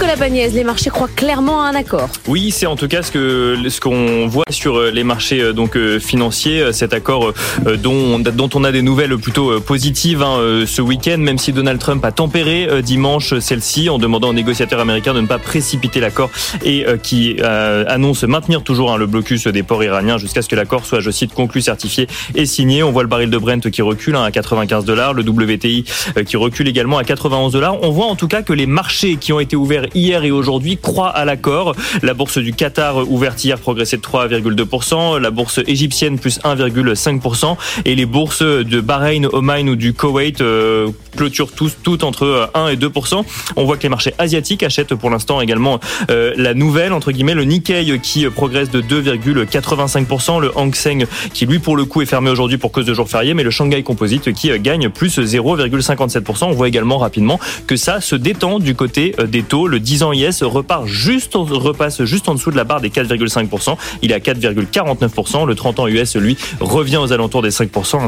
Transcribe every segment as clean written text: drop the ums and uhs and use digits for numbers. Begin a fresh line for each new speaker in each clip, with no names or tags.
Nicolas Bagnès, les marchés croient clairement à un accord.
Oui, c'est en tout cas ce qu'on voit sur les marchés financiers, cet accord dont on a des nouvelles plutôt positives ce week-end, même si Donald Trump a tempéré dimanche celle-ci en demandant aux négociateurs américains de ne pas précipiter l'accord et qui annonce maintenir toujours le blocus des ports iraniens jusqu'à ce que l'accord soit, je cite, conclu, certifié et signé. On voit le baril de Brent qui recule à $95, le WTI qui recule également à $91. On voit en tout cas que les marchés qui ont été ouverts hier et aujourd'hui croient à l'accord. La bourse du Qatar ouverte hier progressait de 3,2%, la bourse égyptienne plus 1,5% et les bourses de Bahreïn, Oman ou du Koweït clôturent toutes entre 1 et 2%. On voit que les marchés asiatiques achètent pour l'instant également la nouvelle, entre guillemets, le Nikkei qui progresse de 2,85%, le Hang Seng qui lui pour le coup est fermé aujourd'hui pour cause de jour férié, mais le Shanghai Composite qui gagne plus 0,57%. On voit également rapidement que ça se détend du côté des taux. Le 10 ans IS repasse juste en dessous de la barre des 4,5%. Il est à 4,49%. Le 30 ans US, lui, revient aux alentours des 5%,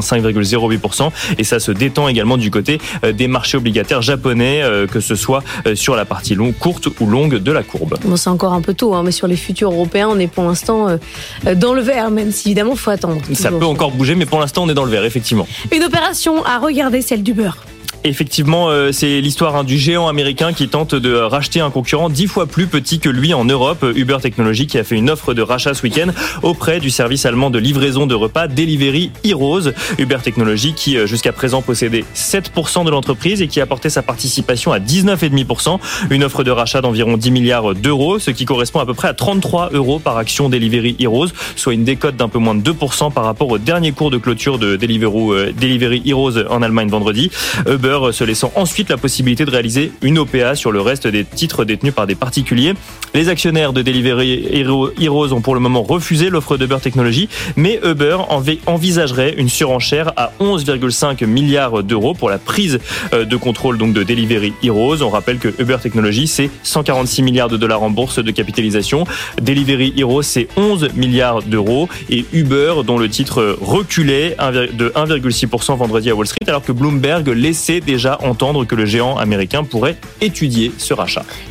5,08%. Et ça se détend également du côté des marchés obligataires japonais, que ce soit sur la partie courte ou longue de la courbe.
Bon, c'est encore un peu tôt, mais sur les futurs européens, on est pour l'instant dans le vert, même si évidemment, il faut attendre.
Ça peut encore bouger, mais pour l'instant, on est dans le vert, effectivement.
Une opération à regarder, celle d'Uber.
Effectivement, c'est l'histoire du géant américain qui tente de racheter un concurrent 10 fois plus petit que lui en Europe. Uber Technologies qui a fait une offre de rachat ce week-end auprès du service allemand de livraison de repas Delivery Heroes. Uber Technologies qui jusqu'à présent possédait 7% de l'entreprise et qui a porté sa participation à 19,5%. Une offre de rachat d'environ 10 milliards d'euros, ce qui correspond à peu près à 33 € par action Delivery Heroes, soit une décote d'un peu moins de 2% par rapport au dernier cours de clôture de Delivery Heroes en Allemagne vendredi. Uber se laissant ensuite la possibilité de réaliser une OPA sur le reste des titres détenus par des particuliers. Les actionnaires de Delivery Heroes ont pour le moment refusé l'offre d'Uber Technologies, mais Uber envisagerait une surenchère à 11,5 milliards d'euros pour la prise de contrôle donc de Delivery Heroes. On rappelle que Uber Technologies, c'est 146 milliards de dollars en bourse de capitalisation. Delivery Heroes, c'est 11 milliards d'euros. Et Uber, dont le titre reculait de 1,6% vendredi à Wall Street, alors que Bloomberg laissait déjà entendre que le géant américain pourrait étudier ce rachat.